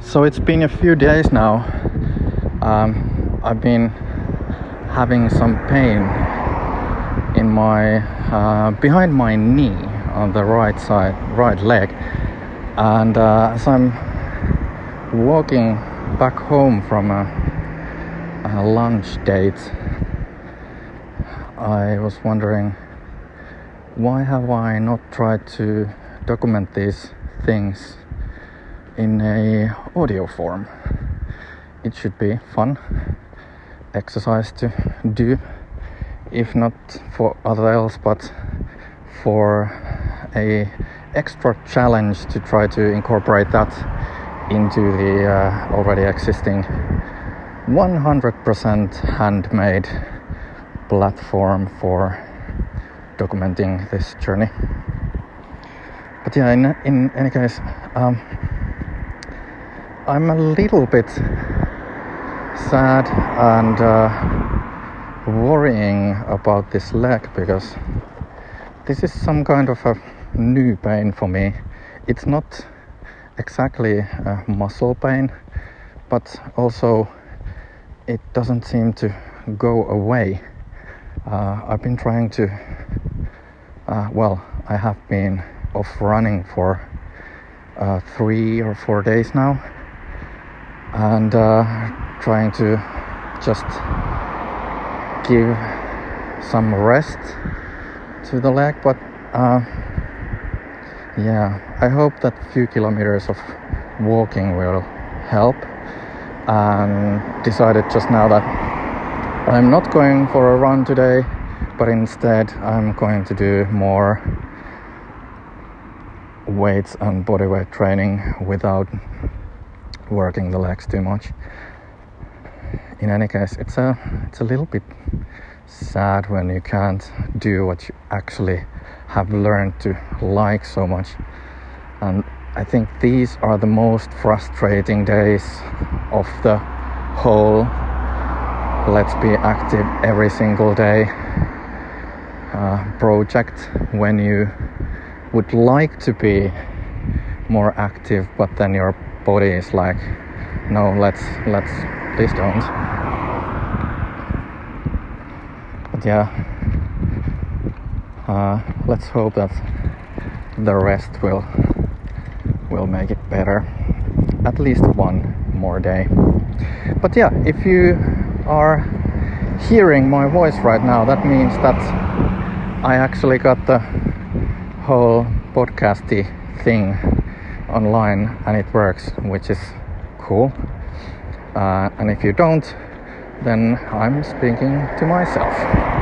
So it's been a few days now. I've been having some pain in my behind my knee on the right side, right leg, and as I'm walking back home from a lunch date, I was wondering, why have I not tried to document these things in a audio form? It should be fun exercise to do, if not for other else, but for a extra challenge to try to incorporate that into the already existing 100% handmade platform for documenting this journey. But yeah, in any case, I'm a little bit sad and worrying about this leg, because this is some kind of a new pain for me. It's not exactly a muscle pain, but also it doesn't seem to go away. I've been trying to I have been off running for 3 or 4 days now, and trying to just give some rest to the leg, but I hope that few kilometers of walking will help, and decided just now that I'm not going for a run today, but instead I'm going to do more weights and bodyweight training without working the legs too much. In any case, it's a little bit sad when you can't do what you actually have learned to like so much. And I think these are the most frustrating days of the whole let's be active every single day project, when you would like to be more active, but then your body is like, no, let's please don't. But yeah, let's hope that the rest will make it better, at least one more day. But yeah, if you are hearing my voice right now, that means that I actually got the whole podcasty thing online and it works, which is cool. And if you don't, then I'm speaking to myself.